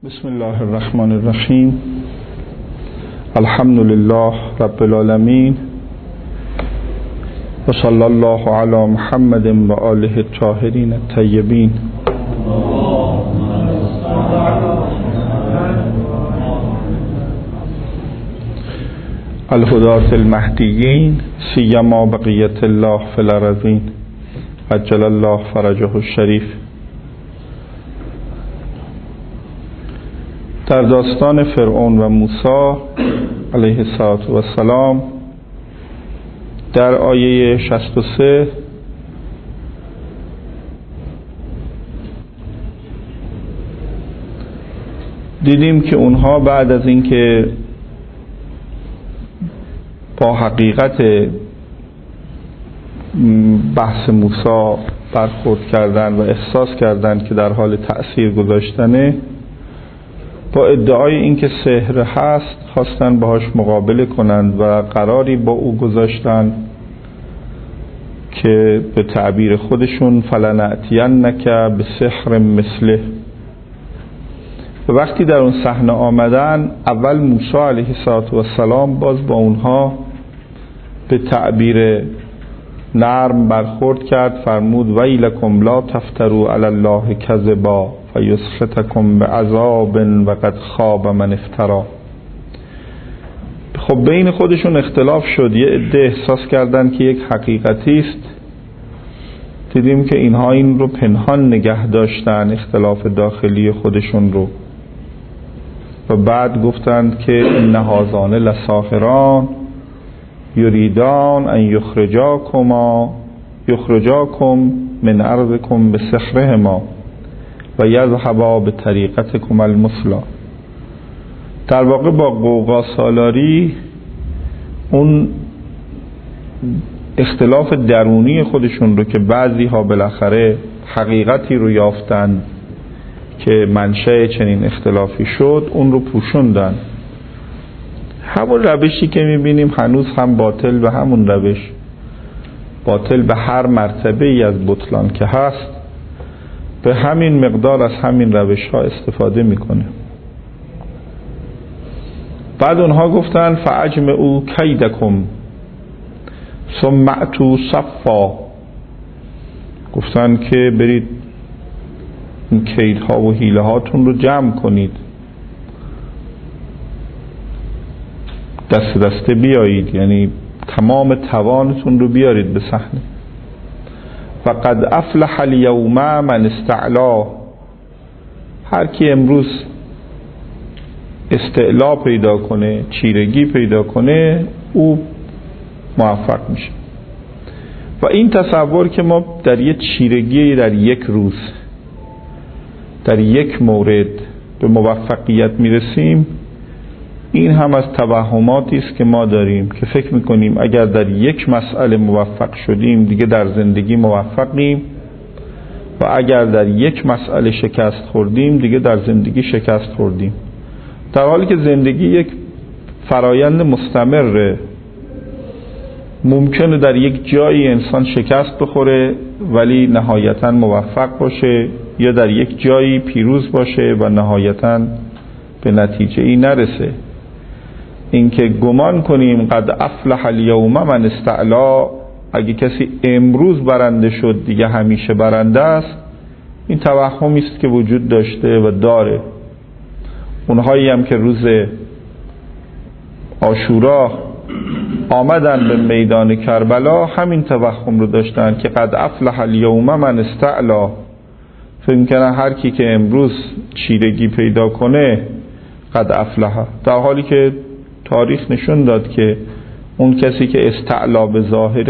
بسم الله الرحمن الرحیم. الحمد لله رب العالمین و صلی الله علی محمد و آله الطاهرین الطیبین. الهداة المهدیین سیما بقیة الله فی الارضین عجل الله فرجه الشریف. در داستان فرعون و موسی علیه السلام در آیه 63 دیدیم که اونها بعد از اینکه با حقیقت بحث موسی برخورد کردن و احساس کردن که در حال تأثیر گذاشتنه، با ادعای اینکه سحر هست خواستن باهاش مقابله کنند و قراری با او گذاشتن که به تعبیر خودشون فلنأتینک بسحر مثله. و وقتی در اون صحنه آمدن، اول موسی علیه السلام باز با اونها به تعبیر نرم برخورد کرد، فرمود ویلکم لا تفتروا علی الله کذبا فیسحتکم بعذاب و قد خاب من افترا. خب بین خودشون اختلاف شد، یه عده احساس کردن که یک حقیقتی است، دیدیم که اینها این رو پنهان نگه داشتن، اختلاف داخلی خودشون رو، و بعد گفتند که ان هذان لساحران یریدان ان یخرجاکم من ارضکم بسحرهما و یذهبا بطریقتکم المثلی. در واقع با غوغا سالاری اون اختلاف درونی خودشون رو که بعضی ها بالاخره حقیقتی رو یافتن که منشأ چنین اختلافی شد، اون رو پوشوندن. همون روشی که میبینیم هنوز هم باطل به همون روش، باطل به هر مرتبه ای از بطلان که هست به همین مقدار از همین روش ها استفاده میکنه. بعد اونها گفتن فاجمعوا کیدکم ثم اتوا صفا، گفتن که برید این کیدها و حیله هاتون رو جمع کنید، دست دسته بیایید، یعنی تمام توانتون رو بیارید به صحنه. فقد افلح اليوم من استعلا، هر کی امروز استعلا پیدا کنه، چیرگی پیدا کنه، او موفق میشه. و این تصور که ما در یک چیرگی در یک روز در یک مورد به موفقیت میرسیم، این هم از توهماتی است که ما داریم که فکر میکنیم اگر در یک مسئله موفق شدیم دیگه در زندگی موفقیم، و اگر در یک مسئله شکست خوردیم دیگه در زندگی شکست خوردیم، در حالی که زندگی یک فرایند مستمره. ممکنه در یک جایی انسان شکست بخوره ولی نهایتاً موفق باشه، یا در یک جایی پیروز باشه و نهایتاً به نتیجه ای نرسه. اینکه گمان کنیم قد افلح اليوم من استعلا، اگه کسی امروز برنده شد دیگه همیشه برنده است، این توهمی است که وجود داشته و داره. اونهایی هم که روز عاشورا آمدن به میدان کربلا همین توهم رو داشتن که قد افلح اليوم من استعلا، فکر می‌کنن هر کی که امروز چیرگی پیدا کنه قد افلح، در حالی که تاریخ نشون داد که اون کسی که استعلا به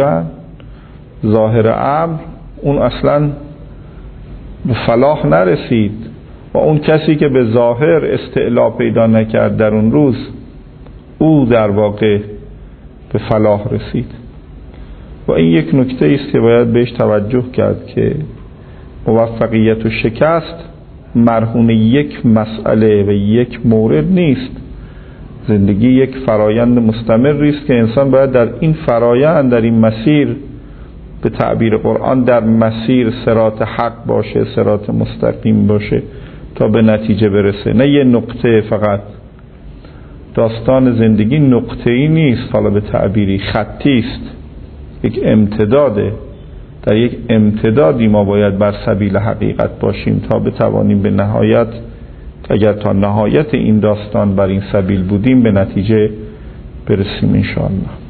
ظاهر امر، اون اصلا به فلاح نرسید، و اون کسی که به ظاهر استعلا پیدا نکرد در اون روز، او در واقع به فلاح رسید. و این یک نکته است که باید بهش توجه کرد که موفقیت و شکست مرهون یک مسئله و یک مورد نیست. زندگی یک فرایند مستمری است که انسان باید در این فرایند، در این مسیر، به تعبیر قرآن در مسیر صراط حق باشه، صراط مستقیم باشه، تا به نتیجه برسه، نه یه نقطه فقط. داستان زندگی نقطه‌ای نیست، حالا به تعبیری خطی است، یک امتداده. در یک امتدادی ما باید بر سبیل حقیقت باشیم تا بتوانیم به نهایت، اگر تا نهایت این داستان بر این سبیل بودیم، به نتیجه برسیم انشاءالله.